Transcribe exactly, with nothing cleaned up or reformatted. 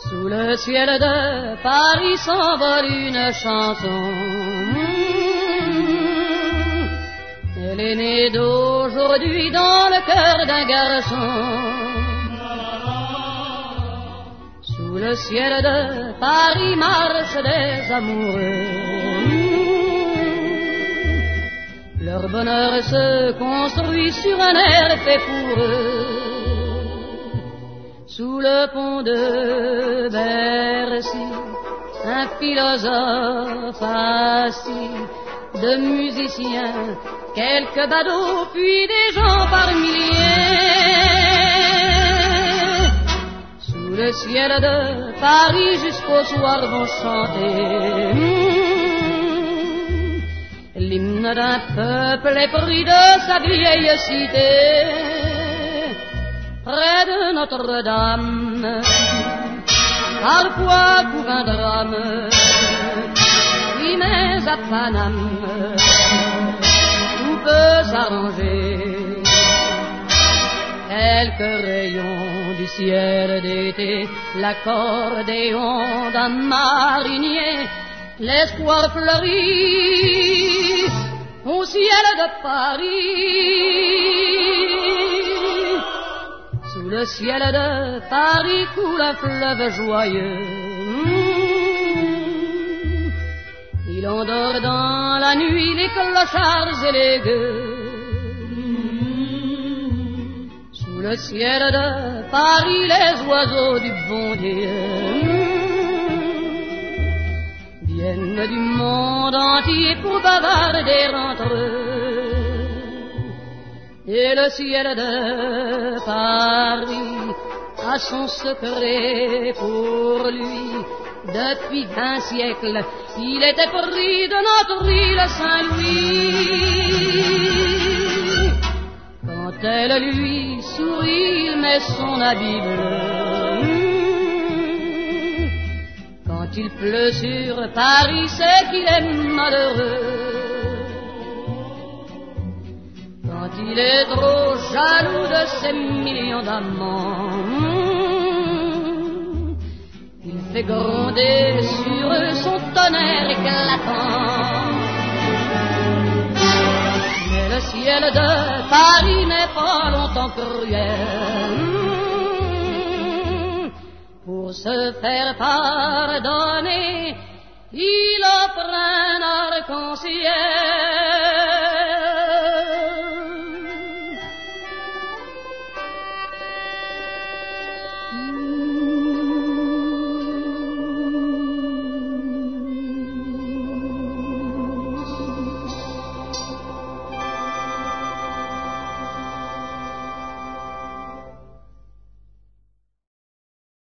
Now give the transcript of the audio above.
Sous le ciel de Paris s'envole une chanson. Elle est née d'aujourd'hui dans le cœur d'un garçon. Sous le ciel de Paris marchent des amoureux. Leur bonheur se construit sur un air fait pour eux. Sous le pont de Bercy, un philosophe assis, de musiciens, quelques badauds, puis des gens par milliers. Sous le ciel de Paris jusqu'au soir vont chanter l'hymne d'un peuple épris de sa vieille cité. Près de Notre-Dame, parfois couvre un drame, oui mais à Paname, tout peut s'arranger. Quelques rayons du ciel d'été, l'accordéon d'un marinier, l'espoir fleurit au ciel de Paris. Sous le ciel de Paris coule un fleuve joyeux. Il endort dans la nuit les clochards et les gueux. Sous le ciel de Paris les oiseaux du bon Dieu viennent du monde entier pour bavarder entre eux. Et le ciel de Paris a son secret pour lui. Depuis vingt siècles, il était pris de notre île Saint-Louis. Quand elle lui sourit, il met son habit bleu. Quand il pleut sur Paris, c'est qu'il est malheureux. Quand il est trop jaloux de ses millions d'amants, il fait gronder sur eux son tonnerre éclatant. Mais le ciel de Paris n'est pas longtemps cruel. Pour se faire pardonner, il offre un arc-en-ciel.